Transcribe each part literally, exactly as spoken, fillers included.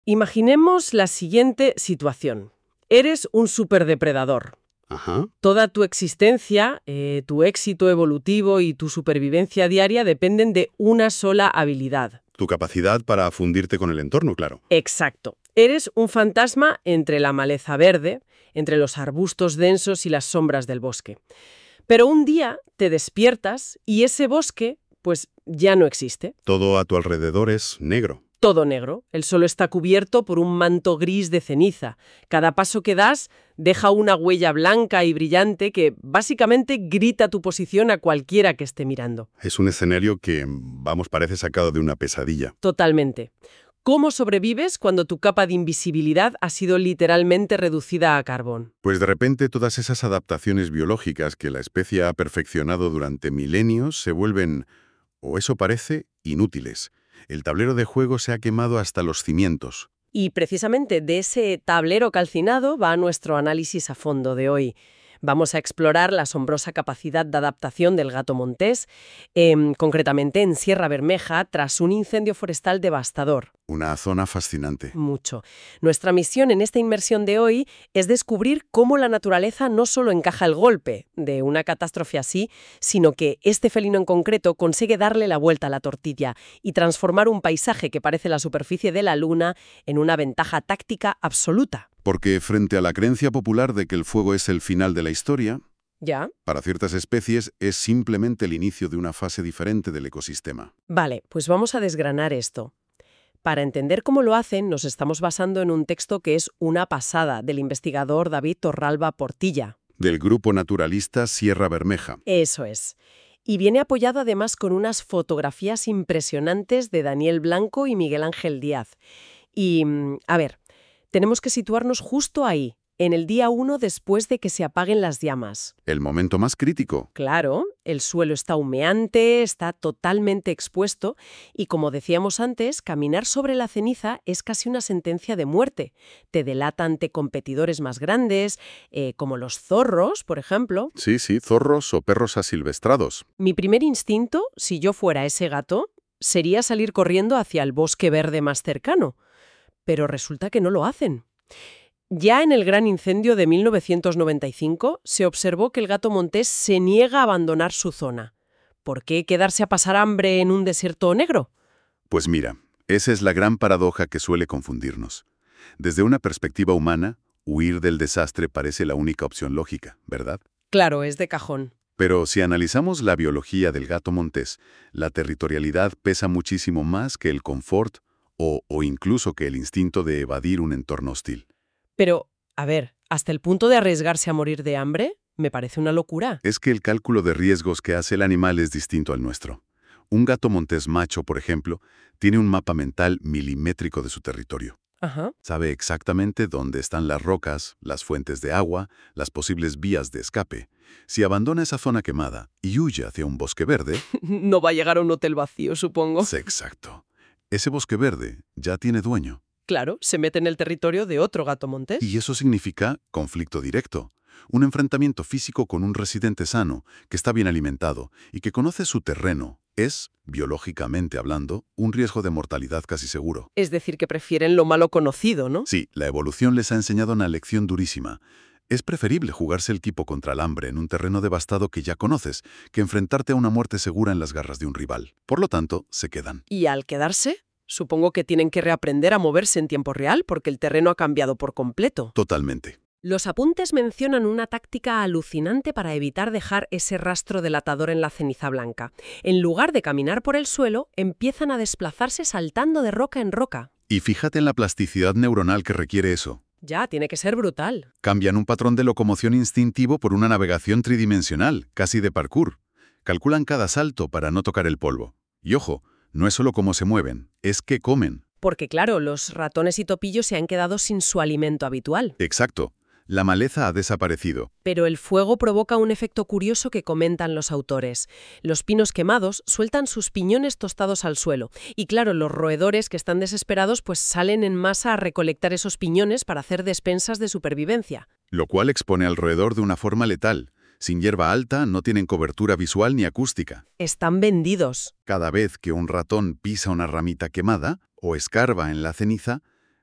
Imaginemos la siguiente situación. Eres un superdepredador. Ajá. Toda tu existencia, eh, tu éxito evolutivo y tu supervivencia diaria dependen de una sola habilidad. Tu capacidad para fundirte con el entorno, claro. Exacto. Eres un fantasma entre la maleza verde, entre los arbustos densos y las sombras del bosque. Pero un día te despiertas y ese bosque, pues, ya no existe. Todo a tu alrededor es negro. Todo negro. El suelo está cubierto por un manto gris de ceniza. Cada paso que das deja una huella blanca y brillante que básicamente grita tu posición a cualquiera que esté mirando. Es un escenario que, vamos, parece sacado de una pesadilla. Totalmente. ¿Cómo sobrevives cuando tu capa de invisibilidad ha sido literalmente reducida a carbón? Pues de repente todas esas adaptaciones biológicas que la especie ha perfeccionado durante milenios se vuelven, o eso parece, inútiles. El tablero de juego se ha quemado hasta los cimientos. Y precisamente de ese tablero calcinado va nuestro análisis a fondo de hoy. Vamos a explorar la asombrosa capacidad de adaptación del gato montés, eh, concretamente en Sierra Bermeja, tras un incendio forestal devastador. Una zona fascinante. Mucho. Nuestra misión en esta inmersión de hoy es descubrir cómo la naturaleza no solo encaja el golpe de una catástrofe así, sino que este felino en concreto consigue darle la vuelta a la tortilla y transformar un paisaje que parece la superficie de la luna en una ventaja táctica absoluta. Porque frente a la creencia popular de que el fuego es el final de la historia, ¿Ya? para ciertas especies es simplemente el inicio de una fase diferente del ecosistema. Vale, pues vamos a desgranar esto. Para entender cómo lo hacen, nos estamos basando en un texto que es una pasada del investigador David Torralba Portilla. Del grupo naturalista Sierra Bermeja. Eso es. Y viene apoyado además con unas fotografías impresionantes de Daniel Blanco y Miguel Ángel Díaz. Y, a ver, tenemos que situarnos justo ahí, en el día uno después de que se apaguen las llamas. El momento más crítico. Claro, el suelo está humeante, está totalmente expuesto y, como decíamos antes, caminar sobre la ceniza es casi una sentencia de muerte. Te delata ante competidores más grandes, eh, como los zorros, por ejemplo. Sí, sí, zorros o perros asilvestrados. Mi primer instinto, si yo fuera ese gato, sería salir corriendo hacia el bosque verde más cercano. Pero resulta que no lo hacen. Ya en el gran incendio de mil novecientos noventa y cinco se observó que el gato montés se niega a abandonar su zona. ¿Por qué quedarse a pasar hambre en un desierto negro? Pues mira, esa es la gran paradoja que suele confundirnos. Desde una perspectiva humana, huir del desastre parece la única opción lógica, ¿verdad? Claro, es de cajón. Pero si analizamos la biología del gato montés, la territorialidad pesa muchísimo más que el confort o, o incluso que el instinto de evadir un entorno hostil. Pero, a ver, ¿hasta el punto de arriesgarse a morir de hambre? Me parece una locura. Es que el cálculo de riesgos que hace el animal es distinto al nuestro. Un gato montés macho, por ejemplo, tiene un mapa mental milimétrico de su territorio. Ajá. Sabe exactamente dónde están las rocas, las fuentes de agua, las posibles vías de escape. Si abandona esa zona quemada y huye hacia un bosque verde... No va a llegar a un hotel vacío, supongo. Sí, exacto. Ese bosque verde ya tiene dueño. Claro, se mete en el territorio de otro gato montés. Y eso significa conflicto directo. Un enfrentamiento físico con un residente sano, que está bien alimentado y que conoce su terreno. Es, biológicamente hablando, un riesgo de mortalidad casi seguro. Es decir, que prefieren lo malo conocido, ¿no? Sí, la evolución les ha enseñado una lección durísima. Es preferible jugarse el tipo contra el hambre en un terreno devastado que ya conoces, que enfrentarte a una muerte segura en las garras de un rival. Por lo tanto, se quedan. ¿Y al quedarse? Supongo que tienen que reaprender a moverse en tiempo real porque el terreno ha cambiado por completo. Totalmente. Los apuntes mencionan una táctica alucinante para evitar dejar ese rastro delatador en la ceniza blanca. En lugar de caminar por el suelo, empiezan a desplazarse saltando de roca en roca. Y fíjate en la plasticidad neuronal que requiere eso. Ya, tiene que ser brutal. Cambian un patrón de locomoción instintivo por una navegación tridimensional, casi de parkour. Calculan cada salto para no tocar el polvo. Y ojo, no es solo cómo se mueven, es qué comen. Porque claro, los ratones y topillos se han quedado sin su alimento habitual. Exacto. La maleza ha desaparecido. Pero el fuego provoca un efecto curioso que comentan los autores. Los pinos quemados sueltan sus piñones tostados al suelo. Y claro, los roedores que están desesperados pues salen en masa a recolectar esos piñones para hacer despensas de supervivencia. Lo cual expone al roedor de una forma letal. Sin hierba alta no tienen cobertura visual ni acústica. Están vendidos. Cada vez que un ratón pisa una ramita quemada o escarba en la ceniza,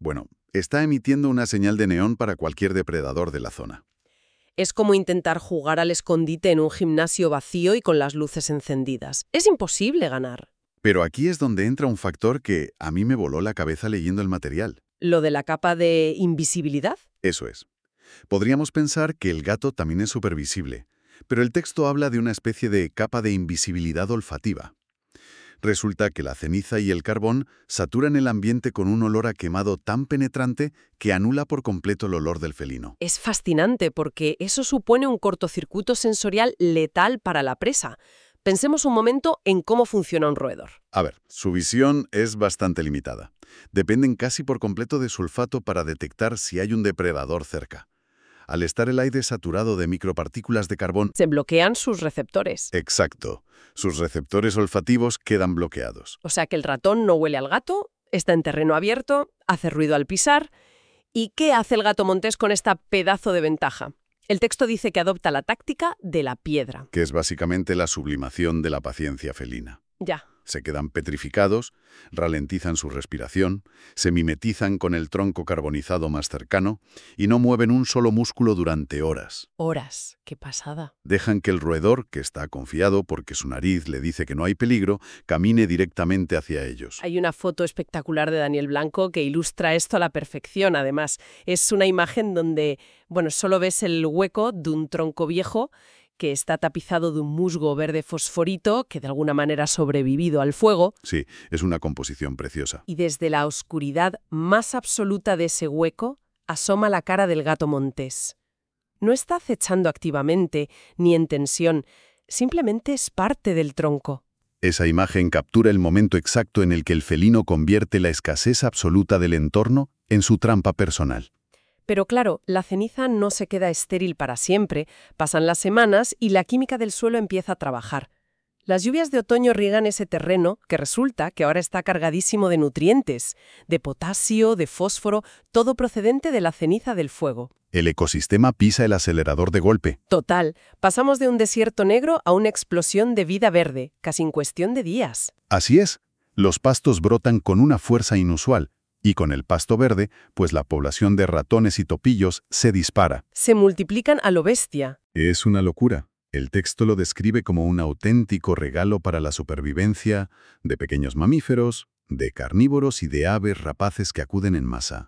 Bueno, está emitiendo una señal de neón para cualquier depredador de la zona. Es como intentar jugar al escondite en un gimnasio vacío y con las luces encendidas. Es imposible ganar. Pero aquí es donde entra un factor que a mí me voló la cabeza leyendo el material. ¿Lo de la capa de invisibilidad? Eso es. Podríamos pensar que el gato también es supervisible, pero el texto habla de una especie de capa de invisibilidad olfativa. Resulta que la ceniza y el carbón saturan el ambiente con un olor a quemado tan penetrante que anula por completo el olor del felino. Es fascinante porque eso supone un cortocircuito sensorial letal para la presa. Pensemos un momento en cómo funciona un roedor. A ver, su visión es bastante limitada. Dependen casi por completo de su olfato para detectar si hay un depredador cerca. Al estar el aire saturado de micropartículas de carbón... Se bloquean sus receptores. Exacto. Sus receptores olfativos quedan bloqueados. O sea que el ratón no huele al gato, está en terreno abierto, hace ruido al pisar. ¿Y qué hace el gato montés con esta pedazo de ventaja? El texto dice que adopta la táctica de la piedra. Que es básicamente la sublimación de la paciencia felina. Ya. Se quedan petrificados, ralentizan su respiración, se mimetizan con el tronco carbonizado más cercano y no mueven un solo músculo durante horas. Horas. Qué pasada. Dejan que el roedor, que está confiado porque su nariz le dice que no hay peligro, camine directamente hacia ellos. Hay una foto espectacular de Daniel Blanco que ilustra esto a la perfección, además. Es una imagen donde, bueno, solo ves el hueco de un tronco viejo que está tapizado de un musgo verde fosforito que de alguna manera ha sobrevivido al fuego. Sí, es una composición preciosa. Y desde la oscuridad más absoluta de ese hueco asoma la cara del gato montés. No está acechando activamente, ni en tensión, simplemente es parte del tronco. Esa imagen captura el momento exacto en el que el felino convierte la escasez absoluta del entorno en su trampa personal. Pero claro, la ceniza no se queda estéril para siempre, pasan las semanas y la química del suelo empieza a trabajar. Las lluvias de otoño riegan ese terreno que resulta que ahora está cargadísimo de nutrientes, de potasio, de fósforo, todo procedente de la ceniza del fuego. El ecosistema pisa el acelerador de golpe. Total, pasamos de un desierto negro a una explosión de vida verde, casi en cuestión de días. Así es, los pastos brotan con una fuerza inusual. Y con el pasto verde, pues la población de ratones y topillos se dispara. Se multiplican a lo bestia. Es una locura. El texto lo describe como un auténtico regalo para la supervivencia de pequeños mamíferos, de carnívoros y de aves rapaces que acuden en masa.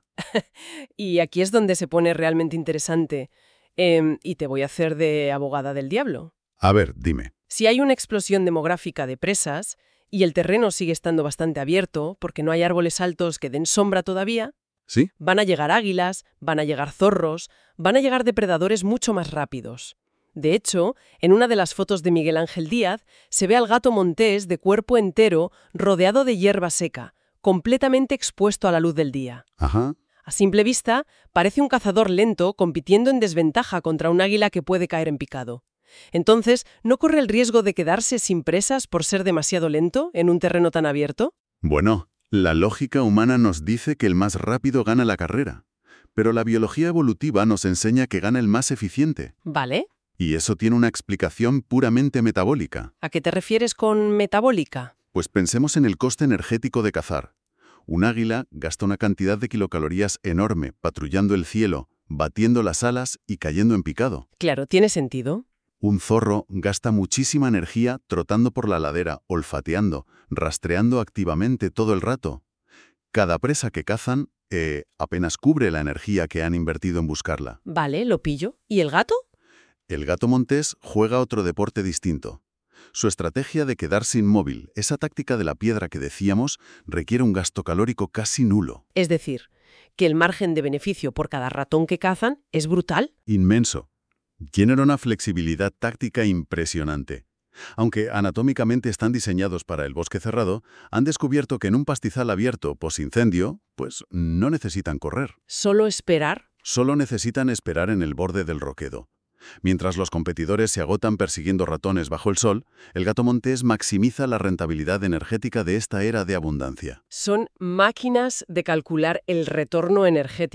Y aquí es donde se pone realmente interesante. Eh, y te voy a hacer de abogada del diablo. A ver, dime. Si hay una explosión demográfica de presas y el terreno sigue estando bastante abierto porque no hay árboles altos que den sombra todavía, ¿Sí? van a llegar águilas, van a llegar zorros, van a llegar depredadores mucho más rápidos. De hecho, en una de las fotos de Miguel Ángel Díaz se ve al gato montés de cuerpo entero rodeado de hierba seca, completamente expuesto a la luz del día. Ajá. A simple vista, parece un cazador lento compitiendo en desventaja contra un águila que puede caer en picado. Entonces, ¿no corre el riesgo de quedarse sin presas por ser demasiado lento en un terreno tan abierto? Bueno, la lógica humana nos dice que el más rápido gana la carrera, pero la biología evolutiva nos enseña que gana el más eficiente. Vale. Y eso tiene una explicación puramente metabólica. ¿A qué te refieres con metabólica? Pues pensemos en el coste energético de cazar. Un águila gasta una cantidad de kilocalorías enorme patrullando el cielo, batiendo las alas y cayendo en picado. Claro, tiene sentido. Un zorro gasta muchísima energía trotando por la ladera, olfateando, rastreando activamente todo el rato. Cada presa que cazan eh, apenas cubre la energía que han invertido en buscarla. Vale, lo pillo. ¿Y el gato? El gato montés juega otro deporte distinto. Su estrategia de quedarse inmóvil, esa táctica de la piedra que decíamos, requiere un gasto calórico casi nulo. Es decir, que el margen de beneficio por cada ratón que cazan es brutal. Inmenso. Tienen una flexibilidad táctica impresionante. Aunque anatómicamente están diseñados para el bosque cerrado, han descubierto que en un pastizal abierto posincendio, pues no necesitan correr. Solo esperar. Solo necesitan esperar en el borde del roquedo. Mientras los competidores se agotan persiguiendo ratones bajo el sol, el gato montés maximiza la rentabilidad energética de esta era de abundancia. Son máquinas de calcular el retorno energético.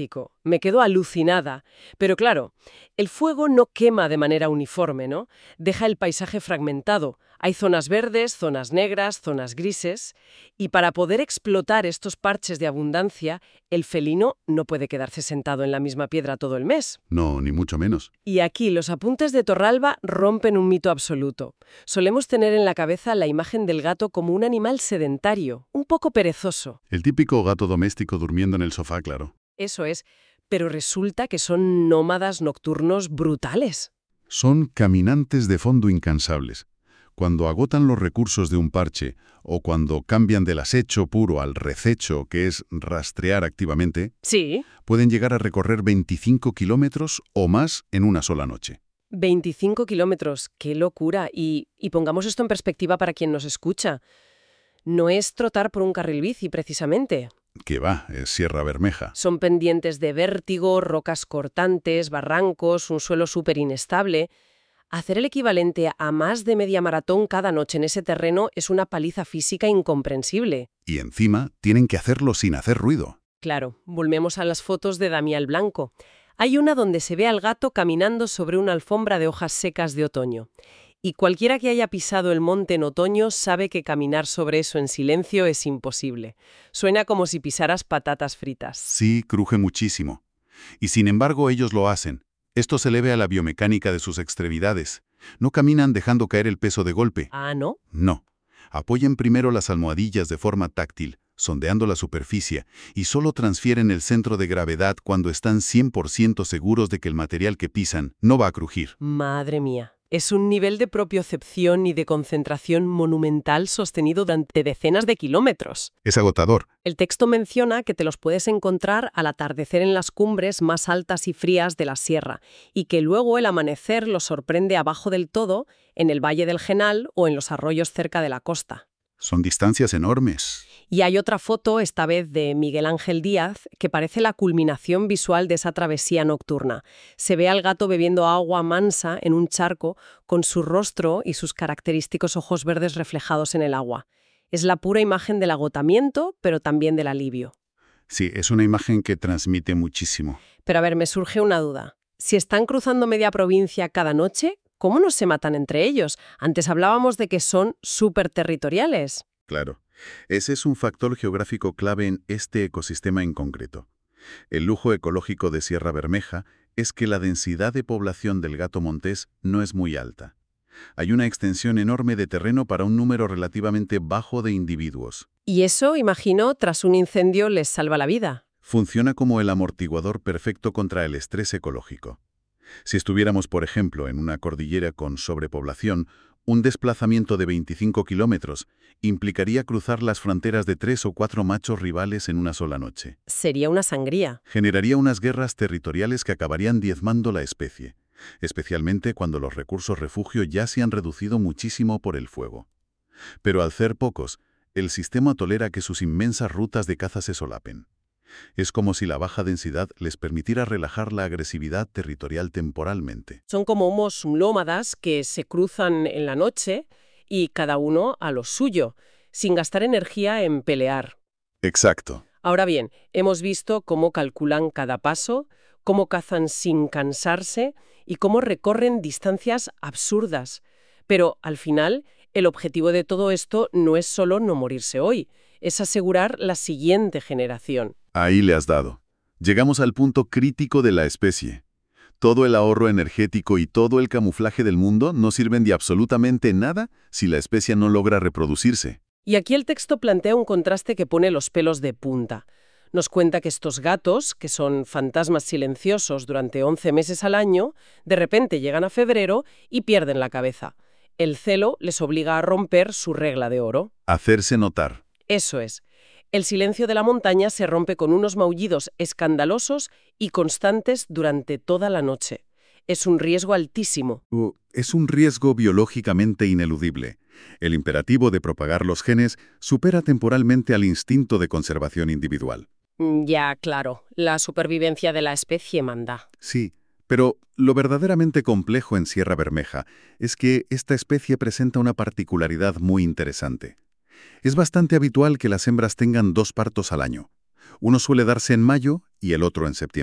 me quedo alucinada. Pero claro, el fuego no quema de manera uniforme, ¿no? Deja el paisaje fragmentado. Hay zonas verdes, zonas negras, zonas grises. Y para poder explotar estos parches de abundancia, el felino no puede quedarse sentado en la misma piedra todo el mes. No, ni mucho menos. Y aquí los apuntes de Torralba rompen un mito absoluto. Solemos tener en la cabeza la imagen del gato como un animal sedentario, un poco perezoso. El típico gato doméstico durmiendo en el sofá, claro. Eso es, pero resulta que son nómadas nocturnos brutales. Son caminantes de fondo incansables. Cuando agotan los recursos de un parche o cuando cambian del acecho puro al rececho, que es rastrear activamente, Sí. pueden llegar a recorrer veinticinco kilómetros o más en una sola noche. veinticinco kilómetros, qué locura. Y, y pongamos esto en perspectiva para quien nos escucha. No es trotar por un carril bici, precisamente. Que va, es Sierra Bermeja. Son pendientes de vértigo, rocas cortantes, barrancos, un suelo súper inestable. Hacer el equivalente a más de media maratón cada noche en ese terreno es una paliza física incomprensible. Y encima tienen que hacerlo sin hacer ruido. Claro, volvemos a las fotos de Damián Blanco. Hay una donde se ve al gato caminando sobre una alfombra de hojas secas de otoño. Y cualquiera que haya pisado el monte en otoño sabe que caminar sobre eso en silencio es imposible. Suena como si pisaras patatas fritas. Sí, cruje muchísimo. Y sin embargo ellos lo hacen. Esto se debe a la biomecánica de sus extremidades. No caminan dejando caer el peso de golpe. Ah, ¿no? No. Apoyan primero las almohadillas de forma táctil, sondeando la superficie, y solo transfieren el centro de gravedad cuando están cien por ciento seguros de que el material que pisan no va a crujir. Madre mía. Es un nivel de propiocepción y de concentración monumental sostenido durante decenas de kilómetros. Es agotador. El texto menciona que te los puedes encontrar al atardecer en las cumbres más altas y frías de la sierra y que luego el amanecer los sorprende abajo del todo, en el Valle del Genal o en los arroyos cerca de la costa. Son distancias enormes. Y hay otra foto, esta vez de Miguel Ángel Díaz, que parece la culminación visual de esa travesía nocturna. Se ve al gato bebiendo agua mansa en un charco con su rostro y sus característicos ojos verdes reflejados en el agua. Es la pura imagen del agotamiento, pero también del alivio. Sí, es una imagen que transmite muchísimo. Pero a ver, me surge una duda. Si están cruzando media provincia cada noche, ¿cómo no se matan entre ellos? Antes hablábamos de que son súper territoriales. Claro. Ese es un factor geográfico clave en este ecosistema en concreto. El lujo ecológico de Sierra Bermeja es que la densidad de población del gato montés no es muy alta. Hay una extensión enorme de terreno para un número relativamente bajo de individuos. Y eso, imagino, tras un incendio les salva la vida. Funciona como el amortiguador perfecto contra el estrés ecológico. Si estuviéramos, por ejemplo, en una cordillera con sobrepoblación, un desplazamiento de veinticinco kilómetros implicaría cruzar las fronteras de tres o cuatro machos rivales en una sola noche. Sería una sangría. Generaría unas guerras territoriales que acabarían diezmando la especie, especialmente cuando los recursos refugio ya se han reducido muchísimo por el fuego. Pero al ser pocos, el sistema tolera que sus inmensas rutas de caza se solapen. Es como si la baja densidad les permitiera relajar la agresividad territorial temporalmente. Son como homos nómadas que se cruzan en la noche y cada uno a lo suyo, sin gastar energía en pelear. Exacto. Ahora bien, hemos visto cómo calculan cada paso, cómo cazan sin cansarse y cómo recorren distancias absurdas. Pero, al final, el objetivo de todo esto no es solo no morirse hoy, es asegurar la siguiente generación. Ahí le has dado. Llegamos al punto crítico de la especie. Todo el ahorro energético y todo el camuflaje del mundo no sirven de absolutamente nada si la especie no logra reproducirse. Y aquí el texto plantea un contraste que pone los pelos de punta. Nos cuenta que estos gatos, que son fantasmas silenciosos durante once meses al año, de repente llegan a febrero y pierden la cabeza. El celo les obliga a romper su regla de oro. Hacerse notar. Eso es. El silencio de la montaña se rompe con unos maullidos escandalosos y constantes durante toda la noche. Es un riesgo altísimo. Uh, es un riesgo biológicamente ineludible. El imperativo de propagar los genes supera temporalmente al instinto de conservación individual. Ya, claro. La supervivencia de la especie manda. Sí, pero lo verdaderamente complejo en Sierra Bermeja es que esta especie presenta una particularidad muy interesante. Es bastante habitual que las hembras tengan dos partos al año. Uno suele darse en mayo y el otro en septiembre.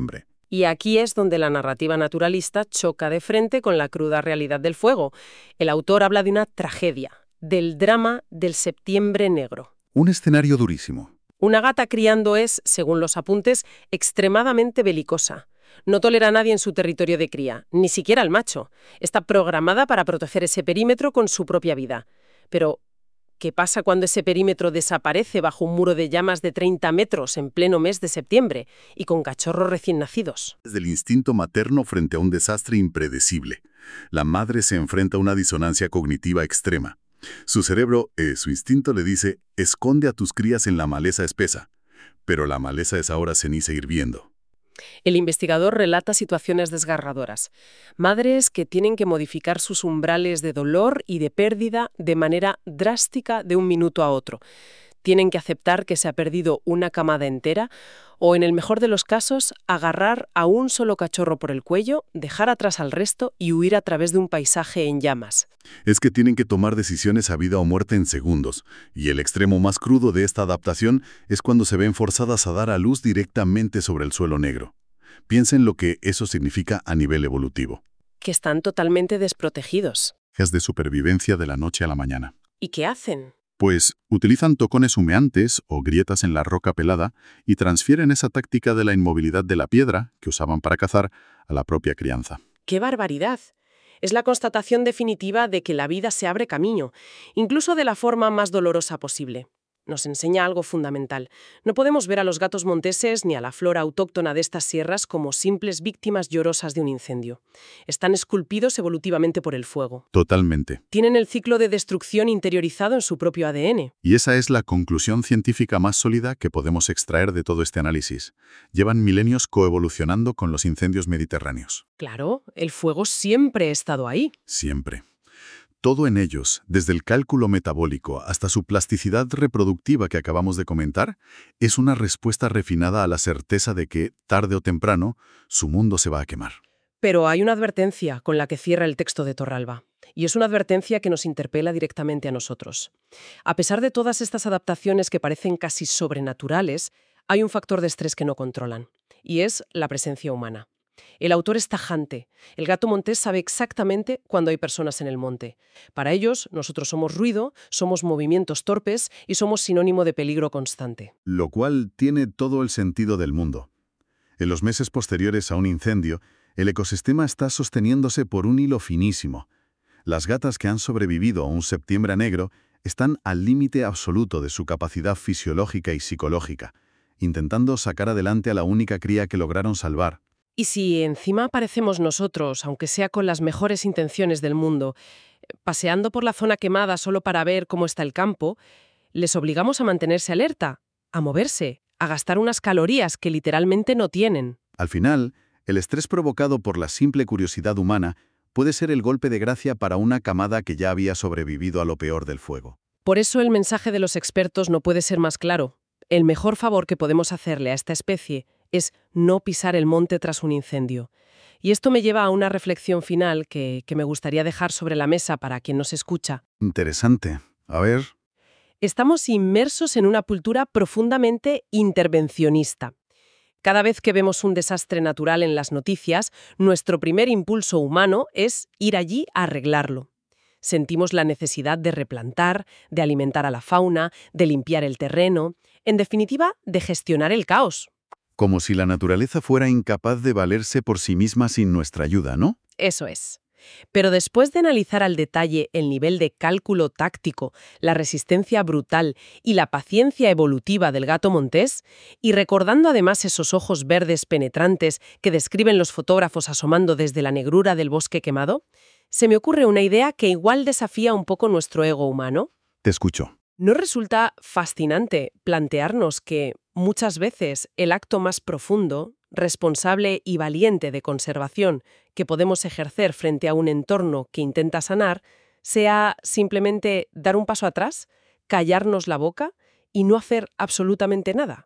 Y aquí es donde la narrativa naturalista choca de frente con la cruda realidad del fuego. El autor habla de una tragedia, del drama del septiembre negro. Un escenario durísimo. Una gata criando es, según los apuntes, extremadamente belicosa. No tolera a nadie en su territorio de cría, ni siquiera al macho. Está programada para proteger ese perímetro con su propia vida. Pero, ¿qué pasa cuando ese perímetro desaparece bajo un muro de llamas de treinta metros en pleno mes de septiembre y con cachorros recién nacidos? Desde el instinto materno frente a un desastre impredecible. La madre se enfrenta a una disonancia cognitiva extrema. Su cerebro, eh, su instinto le dice, esconde a tus crías en la maleza espesa. Pero la maleza es ahora ceniza hirviendo. El investigador relata situaciones desgarradoras. Madres que tienen que modificar sus umbrales de dolor y de pérdida de manera drástica de un minuto a otro. Tienen que aceptar que se ha perdido una camada entera o, en el mejor de los casos, agarrar a un solo cachorro por el cuello, dejar atrás al resto y huir a través de un paisaje en llamas. Es que tienen que tomar decisiones a vida o muerte en segundos, y el extremo más crudo de esta adaptación es cuando se ven forzadas a dar a luz directamente sobre el suelo negro. Piensen lo que eso significa a nivel evolutivo. Que están totalmente desprotegidos. Es de supervivencia de la noche a la mañana. ¿Y qué hacen? Pues utilizan tocones humeantes o grietas en la roca pelada y transfieren esa táctica de la inmovilidad de la piedra, que usaban para cazar, a la propia crianza. ¡Qué barbaridad! Es la constatación definitiva de que la vida se abre camino, incluso de la forma más dolorosa posible. Nos enseña algo fundamental. No podemos ver a los gatos monteses ni a la flora autóctona de estas sierras como simples víctimas llorosas de un incendio. Están esculpidos evolutivamente por el fuego. Totalmente. Tienen el ciclo de destrucción interiorizado en su propio A D N. Y esa es la conclusión científica más sólida que podemos extraer de todo este análisis. Llevan milenios coevolucionando con los incendios mediterráneos. Claro, el fuego siempre ha estado ahí. Siempre. Todo en ellos, desde el cálculo metabólico hasta su plasticidad reproductiva que acabamos de comentar, es una respuesta refinada a la certeza de que, tarde o temprano, su mundo se va a quemar. Pero hay una advertencia con la que cierra el texto de Torralba, y es una advertencia que nos interpela directamente a nosotros. A pesar de todas estas adaptaciones que parecen casi sobrenaturales, hay un factor de estrés que no controlan, y es la presencia humana. El autor es tajante. El gato montés sabe exactamente cuándo hay personas en el monte. Para ellos, nosotros somos ruido, somos movimientos torpes y somos sinónimo de peligro constante. Lo cual tiene todo el sentido del mundo. En los meses posteriores a un incendio, el ecosistema está sosteniéndose por un hilo finísimo. Las gatas que han sobrevivido a un septiembre negro están al límite absoluto de su capacidad fisiológica y psicológica, intentando sacar adelante a la única cría que lograron salvar. Y si encima aparecemos nosotros, aunque sea con las mejores intenciones del mundo, paseando por la zona quemada solo para ver cómo está el campo, les obligamos a mantenerse alerta, a moverse, a gastar unas calorías que literalmente no tienen. Al final, el estrés provocado por la simple curiosidad humana puede ser el golpe de gracia para una camada que ya había sobrevivido a lo peor del fuego. Por eso el mensaje de los expertos no puede ser más claro. El mejor favor que podemos hacerle a esta especie es no pisar el monte tras un incendio. Y esto me lleva a una reflexión final que, que me gustaría dejar sobre la mesa para quien nos escucha. Interesante. A ver. Estamos inmersos en una cultura profundamente intervencionista. Cada vez que vemos un desastre natural en las noticias, nuestro primer impulso humano es ir allí a arreglarlo. Sentimos la necesidad de replantar, de alimentar a la fauna, de limpiar el terreno, en definitiva, de gestionar el caos. Como si la naturaleza fuera incapaz de valerse por sí misma sin nuestra ayuda, ¿no? Eso es. Pero después de analizar al detalle el nivel de cálculo táctico, la resistencia brutal y la paciencia evolutiva del gato montés, y recordando además esos ojos verdes penetrantes que describen los fotógrafos asomando desde la negrura del bosque quemado, se me ocurre una idea que igual desafía un poco nuestro ego humano. Te escucho. ¿No resulta fascinante plantearnos que, muchas veces, el acto más profundo, responsable y valiente de conservación que podemos ejercer frente a un entorno que intenta sanar sea simplemente dar un paso atrás, callarnos la boca y no hacer absolutamente nada?